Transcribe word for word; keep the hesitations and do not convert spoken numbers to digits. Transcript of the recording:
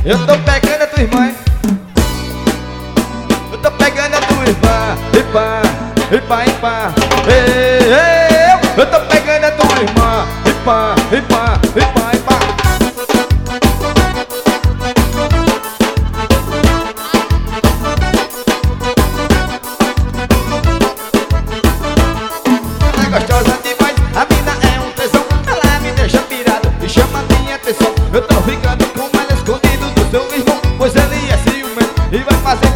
Eu tô pegando a tua irmã, hein? Eu tô pegando a tua irmã. Ipá, ipá, ipá. Ei, ei, eu tô pegando a tua irmã. Ipá, ipá, ipá, ipá. Ela é gostosa demais, a mina é um tesão. Ela me deixa pirado e chama minha atenção. Eu tô ficando com ela escondido do seu irmão, pois ele é ciumento e vai fazer